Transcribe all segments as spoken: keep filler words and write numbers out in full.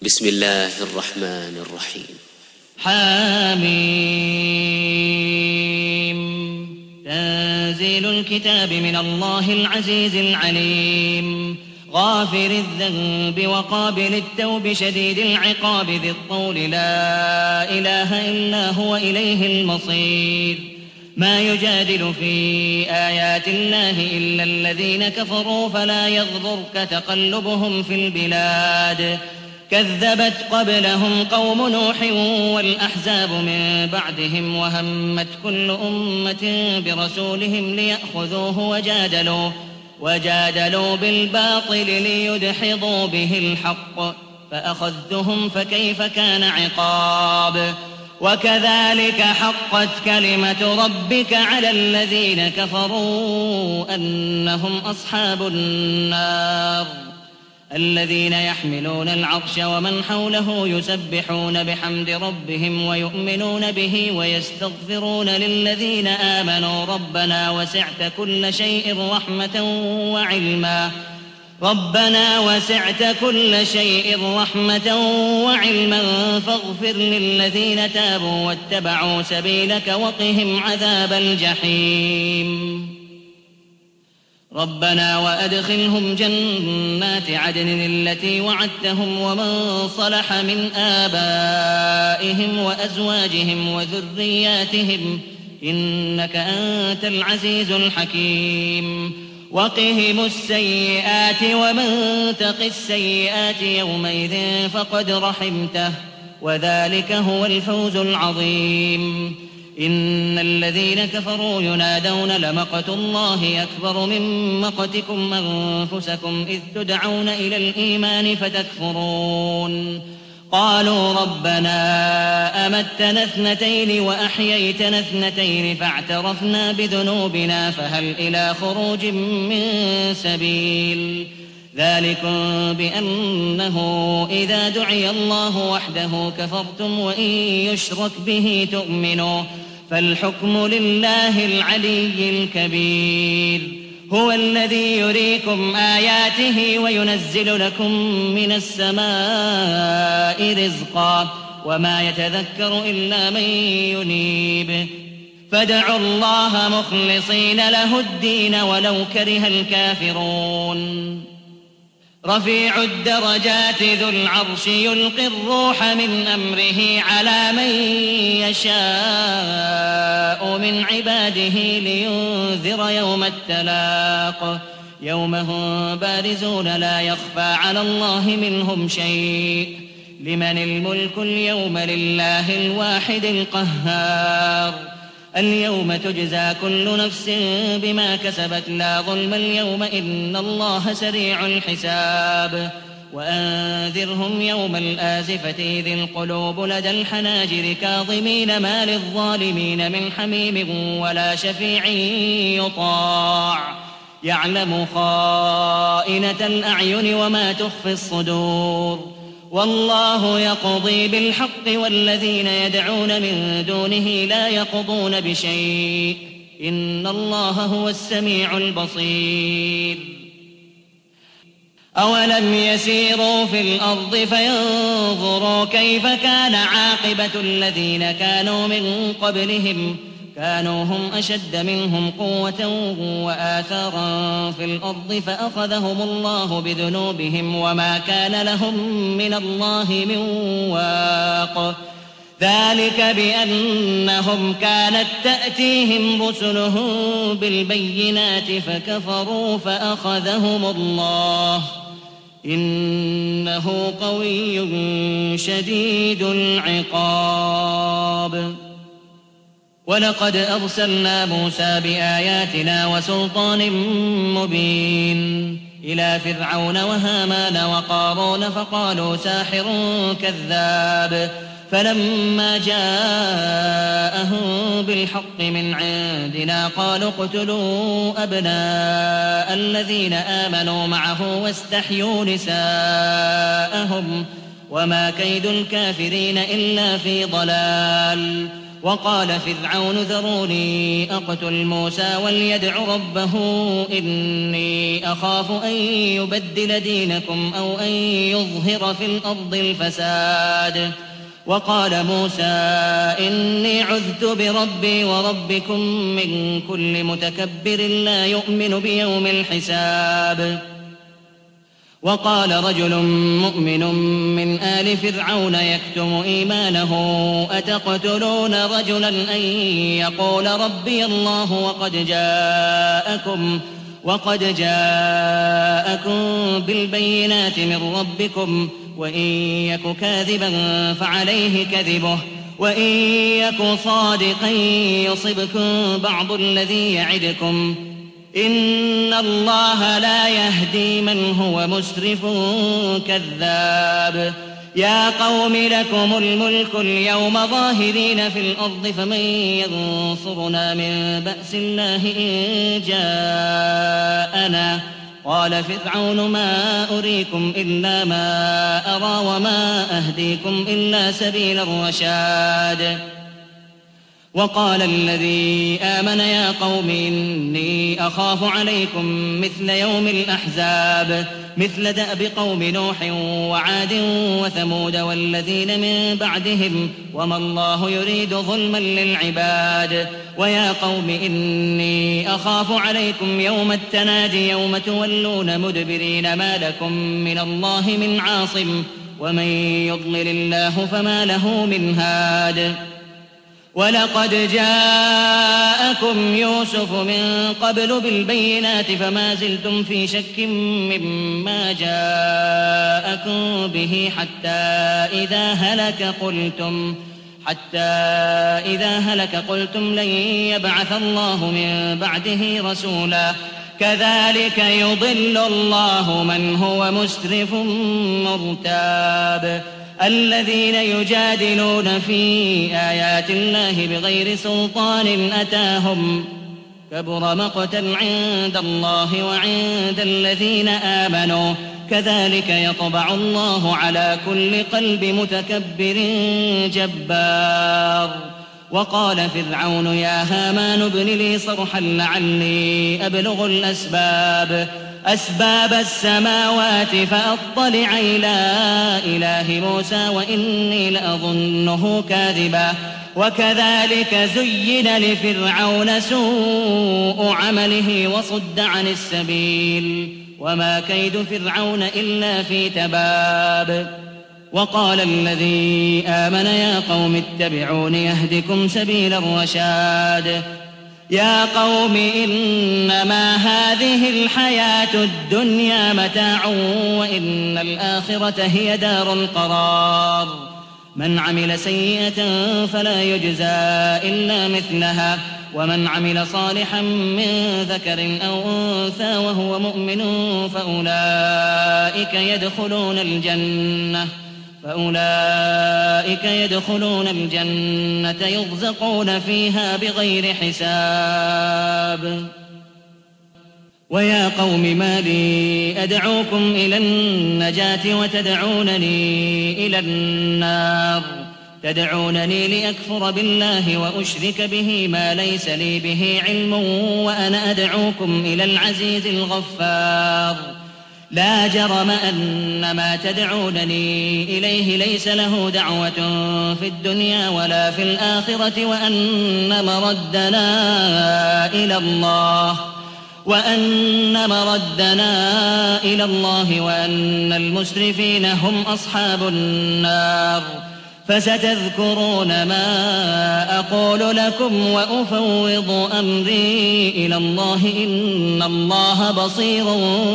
بسم الله الرحمن الرحيم. حاميم. تنزيل الكتاب من الله العزيز العليم، غافر الذنب وقابل التوب شديد العقاب ذي الطول، لا إله إلا هو إليه المصير. ما يجادل في آيات الله إلا الذين كفروا فلا يغررك تقلبهم في البلاد. كذبت قبلهم قوم نوح والأحزاب من بعدهم، وهمت كل أمة برسولهم ليأخذوه وجادلوا وجادلوا بالباطل ليدحضوا به الحق، فأخذتهم فكيف كان عقاب. وكذلك حقت كلمة ربك على الذين كفروا أنهم أصحاب النار. الذين يحملون العرش ومن حوله يسبحون بحمد ربهم ويؤمنون به ويستغفرون للذين آمنوا ربنا وسعت كل شيء رحمة وعلما ربنا وسعت كل شيء رحمة وعلما فاغفر للذين تابوا واتبعوا سبيلك وقهم عذاب الجحيم. ربنا وأدخلهم جنات عدن التي وعدتهم ومن صلح من آبائهم وأزواجهم وذرياتهم إنك أنت العزيز الحكيم. وقهم السيئات ومن تق السيئات يومئذ فقد رحمته وذلك هو الفوز العظيم. إن الذين كفروا ينادون لمقت الله أكبر من مقتكم أنفسكم إذ تدعون إلى الإيمان فتكفرون. قالوا ربنا أمتنا اثنتين وأحييتنا اثنتين فاعترفنا بذنوبنا فهل إلى خروج من سبيل. ذلكم بأنه إذا دعي الله وحده كفرتم وإن يشرك به تؤمنوا فالحكم لله العلي الكبير. هو الذي يريكم آياته وينزل لكم من السماء رزقا وما يتذكر إلا من ينيب. فادعوا الله مخلصين له الدين ولو كره الكافرون. رفيع الدرجات ذو العرش يلقي الروح من أمره على من يشاء من عباده لينذر يوم التلاق. يوم هم بارزون لا يخفى على الله منهم شيء. لمن الملك اليوم لله الواحد القهار. اليوم تجزى كل نفس بما كسبت لا ظلم اليوم إن الله سريع الحساب. وأنذرهم يوم الآزفة إذ القلوب لدى الحناجر كاظمين ما للظالمين من حميم ولا شفيع يطاع. يعلم خائنة الأعين وما تخفي الصدور. والله يقضي بالحق والذين يدعون من دونه لا يقضون بشيء إن الله هو السميع البصير. أولم يسيروا في الأرض فينظروا كيف كان عاقبة الذين كانوا من قبلهم كانوا هم أشد منهم قوة وآثارا في الأرض فأخذهم الله بذنوبهم وما كان لهم من الله من واق. ذلك بأنهم كانت تأتيهم رسلهم بالبينات فكفروا فأخذهم الله إنه قوي شديد العقاب. ولقد أرسلنا موسى بآياتنا وسلطان مبين إلى فرعون وهامان وقارون فقالوا ساحر كذاب. فلما جاءهم بالحق من عندنا قالوا اقتلوا أبناء الذين آمنوا معه واستحيوا نساءهم وما كيد الكافرين إلا في ضلال. وقال فرعون ذروني أقتل موسى وليدع ربه إني أخاف أن يبدل دينكم أو أن يظهر في الأرض الفساد. وقال موسى إني عذت بربي وربكم من كل متكبر لا يؤمن بيوم الحساب. وقال رجل مؤمن من آل فرعون يكتم إيمانه أتقتلون رجلا أن يقول ربي الله وقد جاءكم وقد جاءكم بالبينات من ربكم وإن يك كاذبا فعليه كذبه وإن يك صادقا يصبكم بعض الذي يعدكم إن الله لا يهدي من هو مسرف كذاب. يا قوم لكم الملك اليوم ظاهرين في الأرض فمن ينصرنا من بأس الله إن جاءنا. قال فرعون ما أريكم إلا ما أرى وما أهديكم إلا سبيل الرشاد. وقال الذي آمن يا قوم إني أخاف عليكم مثل يوم الأحزاب مثل دأب قوم نوح وعاد وثمود والذين من بعدهم وما الله يريد ظلما للعباد. ويا قوم إني أخاف عليكم يوم التنادي يوم تولون مدبرين ما لكم من الله من عاصم ومن يضلل الله فما له من هاد. ولقد جاءكم يوسف من قبل بالبينات فما زلتم في شك مما جاءكم به حتى إذا هلك قلتم حتى إذا هلك قلتم لن يبعث الله من بعده رسولا كذلك يضل الله من هو مسرف مرتاب. الذين يجادلون في آيات الله بغير سلطان أتاهم كبر مقتا عند الله وعند الذين آمنوا كذلك يطبع الله على كل قلب متكبر جبار. وقال فرعون يا هامان ابن لي صرحا لعلي أبلغ الأسباب أسباب السماوات فأطلع إلى إله موسى وإني لأظنه كاذبا. وكذلك زين لفرعون سوء عمله وصد عن السبيل وما كيد فرعون إلا في تباب. وقال الذي آمن يا قوم اتبعون يهدكم سبيل الرشاد. يا قوم إنما هذه الحياة الدنيا متاع وإن الآخرة هي دار القرار. من عمل سيئة فلا يجزى إلا مثلها ومن عمل صالحا من ذكر أو أنثى وهو مؤمن فأولئك يدخلون الجنة فأولئك يدخلون الجنة يرزقون فيها بغير حساب. ويا قوم ما لي أدعوكم إلى النجاة وتدعونني إلى النار تدعونني لأكفر بالله وأشرك به ما ليس لي به علم وأنا أدعوكم إلى العزيز الغفار. لا جرم أن ما تدعونني إليه ليس له دعوة في الدنيا ولا في الآخرة وأن مردنا إلى الله وأن مردنا إلى الله وأن المسرفين هم أصحاب النار. فستذكرون ما أقول لكم وأفوض أمري إلى الله إن الله بصير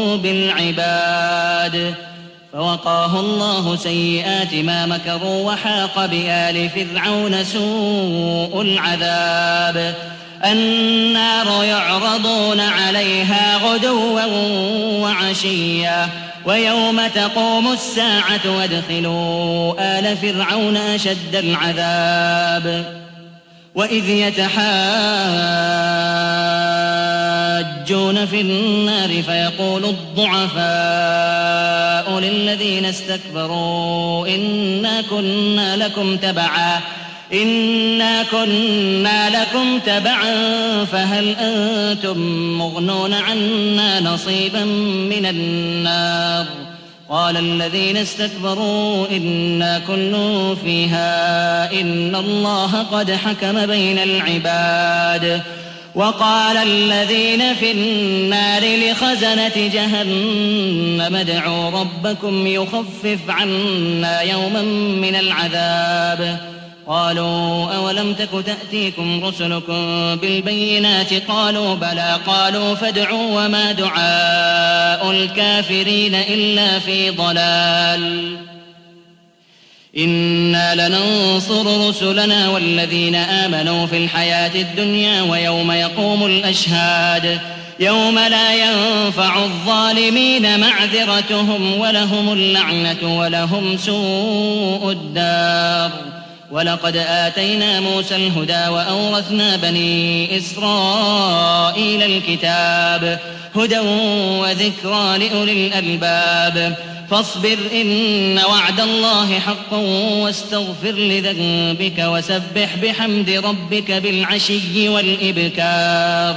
بالعباد. فوقاه الله سيئات ما مكروا وحاق بآل فرعون سوء العذاب. النار يعرضون عليها غدوا وعشيا ويوم تقوم الساعة وادخلوا آل فرعون أشد العذاب. وإذ يتحاجون في النار فيقول الضعفاء للذين استكبروا إنا كنا لكم تبعا إنا كنا لكم تبعا فهل أنتم مغنون عنا نصيبا من النار قال الذين استكبروا إنا كل فيها إن الله قد حكم بين العباد وقال الذين في النار لخزنة جهنم ادعوا ربكم يخفف عنا يوما من العذاب قالوا أولم تك تأتيكم رسلكم بالبينات قالوا بلى قالوا فادعوا وما دعاء الكافرين إلا في ضلال إنا لننصر رسلنا والذين آمنوا في الحياة الدنيا ويوم يقوم الأشهاد يوم لا ينفع الظالمين معذرتهم ولهم اللعنة ولهم سوء الدار ولقد آتينا موسى الهدى وأورثنا بني إسرائيل الكتاب هدى وذكرى لأولي الألباب فاصبر إن وعد الله حق واستغفر لذنبك وسبح بحمد ربك بالعشي والإبكار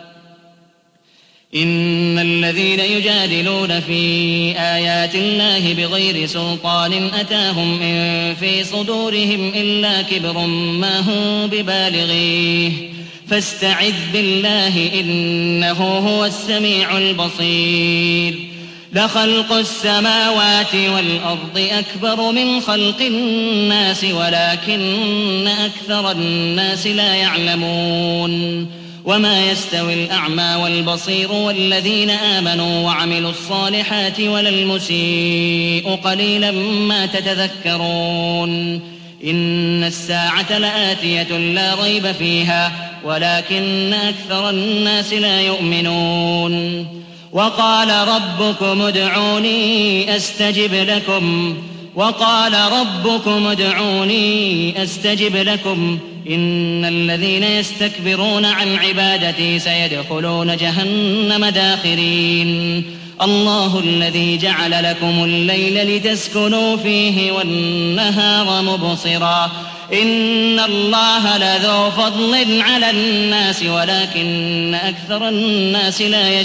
إن الذين يجادلون في آيات الله بغير سلطان أتاهم إن في صدورهم إلا كبر ما هم ببالغيه فاستعذ بالله إنه هو السميع البصير لخلق السماوات والأرض أكبر من خلق الناس ولكن أكثر الناس لا يعلمون وما يستوي الأعمى والبصير والذين آمنوا وعملوا الصالحات ولا المسيء قليلا ما تتذكرون إن الساعة لآتية لا ريب فيها ولكن أكثر الناس لا يؤمنون وقال ربكم ادعوني أستجب لكم وقال ربكم ادعوني أستجب لكم إن الذين يستكبرون عن عبادتي سيدخلون جهنم داخرين الله الذي جعل لكم الليل لتسكنوا فيه والنهار مبصرا إن الله لذو فضل على الناس ولكن أكثر الناس لا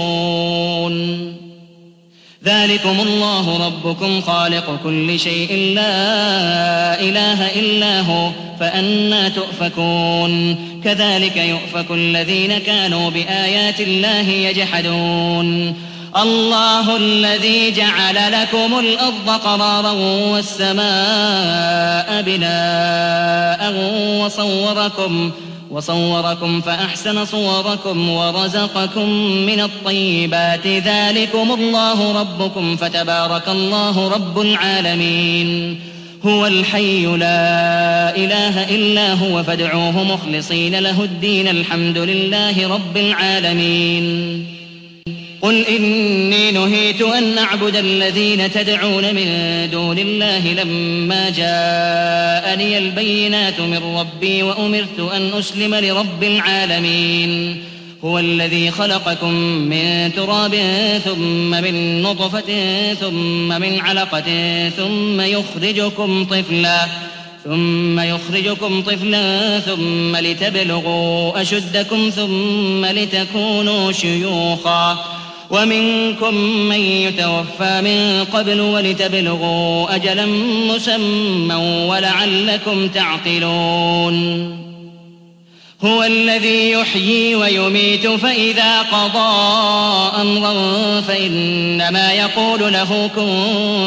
يشكرون ذلكم الله ربكم خالق كل شيء لا إله إلا هو فأنى تؤفكون كذلك يؤفك الذين كانوا بآيات الله يجحدون الله الذي جعل لكم الأرض قرارا والسماء بناء وصوركم وصوركم فأحسن صوركم ورزقكم من الطيبات ذلكم الله ربكم فتبارك الله رب العالمين هو الحي لا إله إلا هو فادعوه مخلصين له الدين الحمد لله رب العالمين قل إني نهيت أن أعبد الذين تدعون من دون الله لما جاءني البينات من ربي وأمرت أن أسلم لرب العالمين هو الذي خلقكم من تراب ثم من نطفة ثم من علقة ثم يخرجكم طفلا ثم يخرجكم طفلا ثم لتبلغوا أشدكم ثم لتكونوا شيوخا ومنكم من يتوفى من قبل ولتبلغوا أجلا مسمى ولعلكم تعقلون هو الذي يحيي ويميت فإذا قضى أمرا فإنما يقول له كن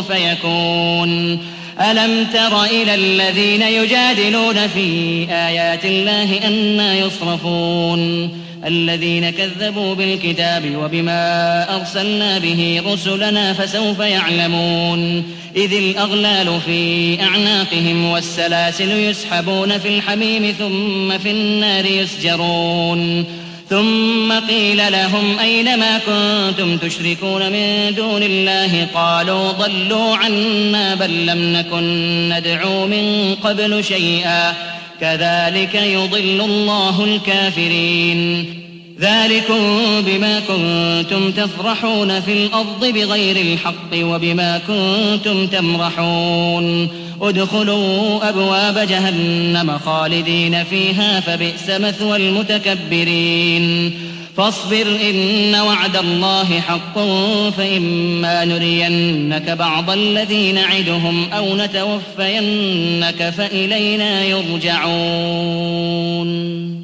فيكون ألم تر إلى الذين يجادلون في آيات الله أنى يصرفون الذين كذبوا بالكتاب وبما أرسلنا به رسلنا فسوف يعلمون إذ الأغلال في أعناقهم والسلاسل يسحبون في الحميم ثم في النار يسجرون ثم قيل لهم أين ما كنتم تشركون من دون الله قالوا ضلوا عنا بل لم نكن ندعو من قبل شيئا كذلك يضل الله الكافرين ذلكم بما كنتم تفرحون في الأرض بغير الحق وبما كنتم تمرحون ادخلوا أبواب جهنم خالدين فيها فبئس مثوى المتكبرين فاصبر إن وعد الله حق فإما نرينك بعض الذي نعدهم أو نتوفينك فإلينا يرجعون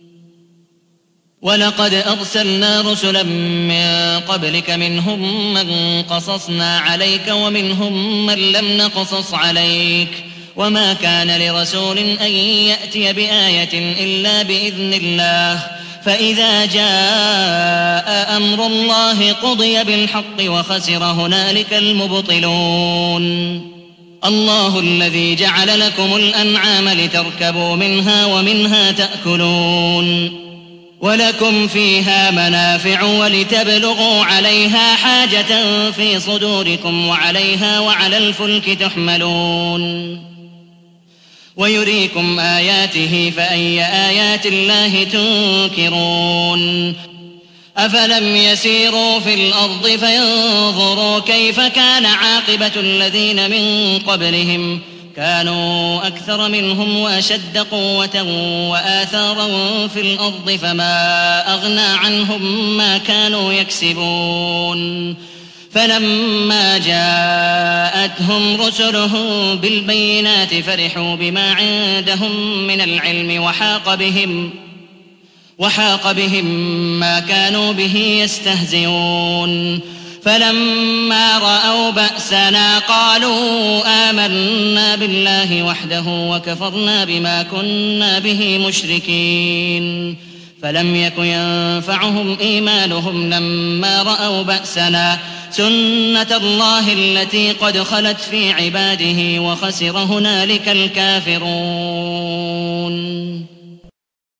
ولقد أرسلنا رسلا من قبلك منهم من قصصنا عليك ومنهم من لم نقصص عليك وما كان لرسول أن يأتي بآية إلا بإذن الله فإذا جاء أمر الله قضي بالحق وخسر هنالك المبطلون الله الذي جعل لكم الأنعام لتركبوا منها ومنها تأكلون ولكم فيها منافع ولتبلغوا عليها حاجة في صدوركم وعليها وعلى الفلك تحملون ويريكم آياته فأي آيات الله تنكرون أفلم يسيروا في الأرض فينظروا كيف كان عاقبة الذين من قبلهم كانوا أكثر منهم وأشد قوة وآثارا في الأرض فما أغنى عنهم ما كانوا يكسبون فلما جاءتهم رسلهم بالبينات فرحوا بما عندهم من العلم وحاق بهم وحاق بهم ما كانوا به يستهزئون فلما رأوا بأسنا قالوا آمنا بالله وحده وكفرنا بما كنا به مشركين فلم يك ينفعهم إيمانهم لما رأوا بأسنا سنة الله التي قد خلت في عباده وخسر هنالك الكافرون